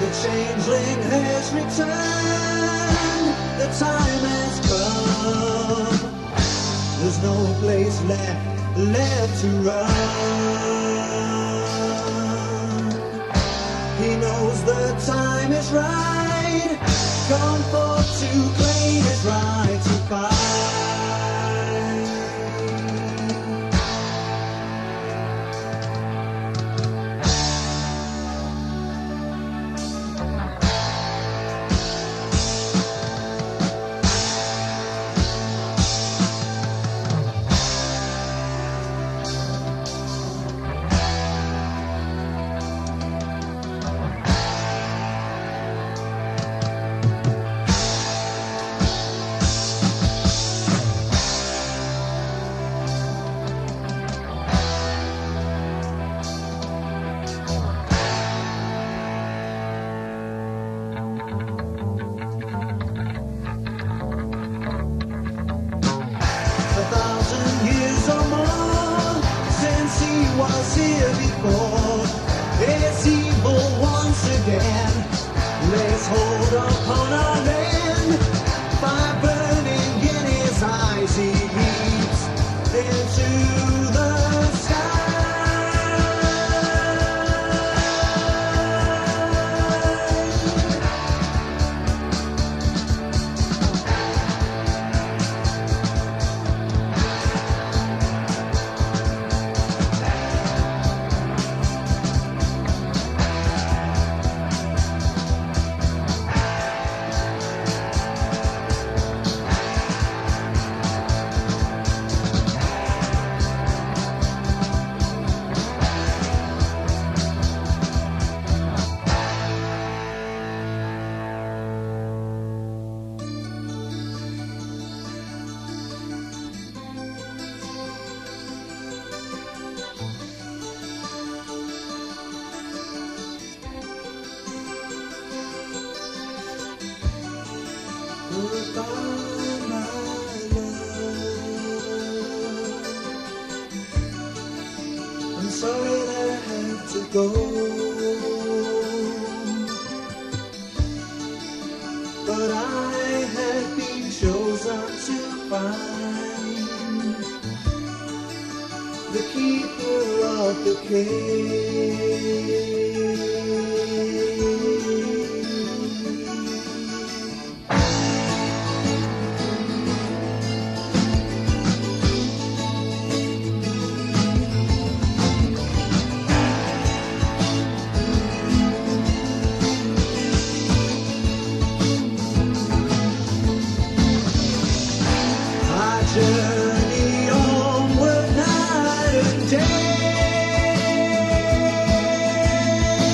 The changeling has returned. The time has come. There's no place left to run. He knows the time is right. Come forth to claim his right to fight. Was here before. It's evil once again. Lays hold upon our land. Fire burning in his eyes, he leaps into the sky. Goodbye, my love. I'm sorry that I had to go, but I had been chosen to find the keeper of the cave. Journey onward night and day.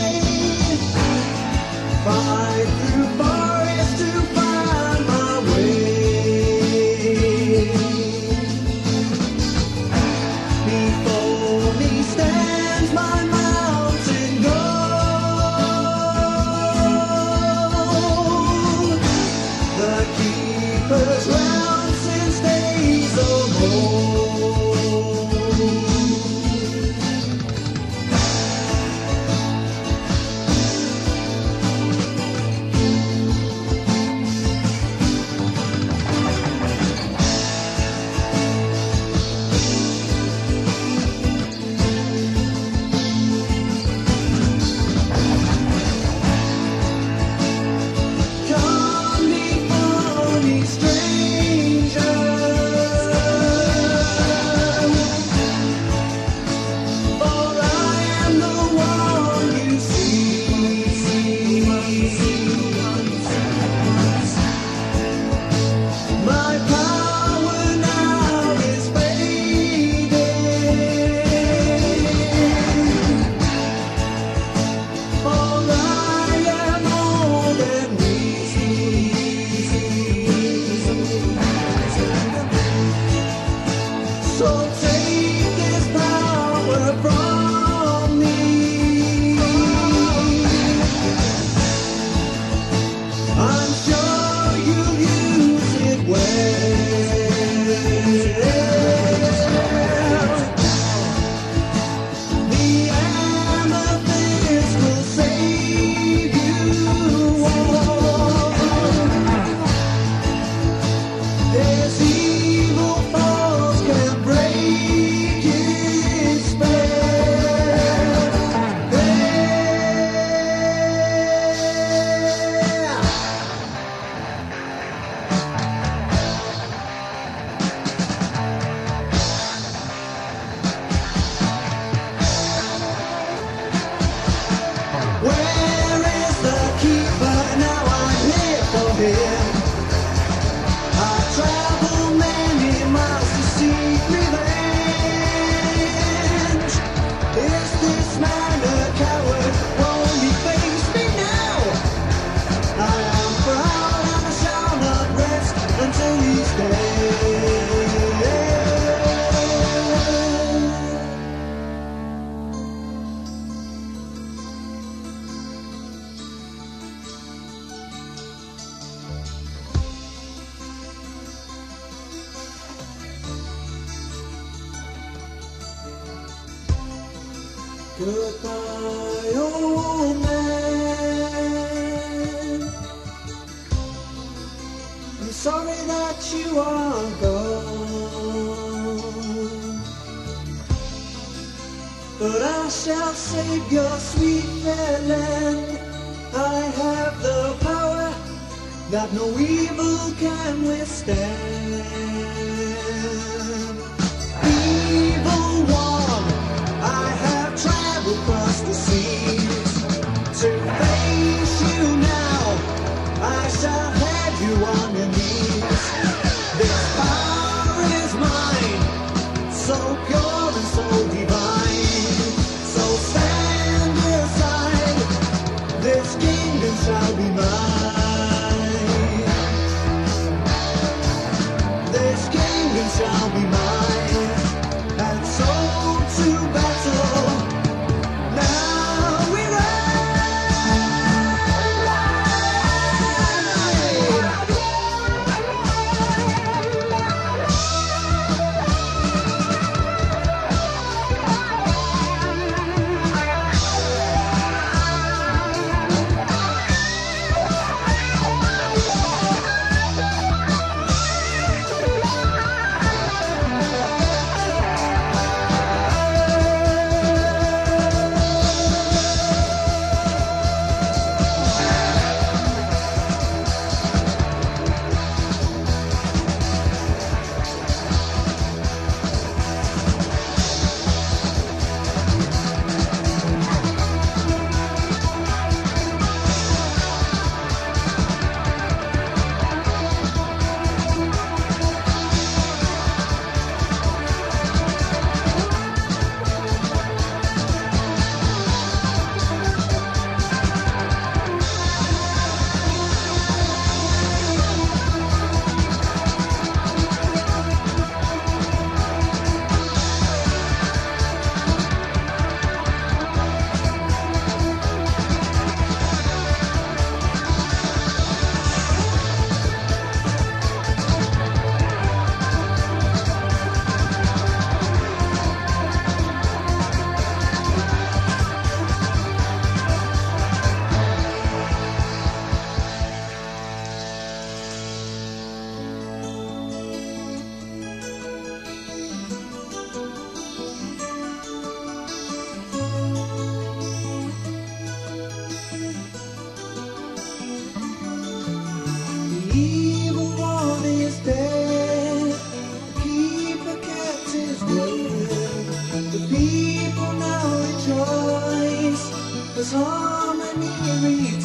Goodbye, old man. I'm sorry that you are gone, but I shall save your sweet fair land. I have the power that no evil can withstand. Evil one, I have traveled across the seas to face you now. I shall have you on your knees. This power is mine, so pure and so divine. So stand aside, this kingdom shall be mine. This kingdom shall be mine. And so to battle, now we harmony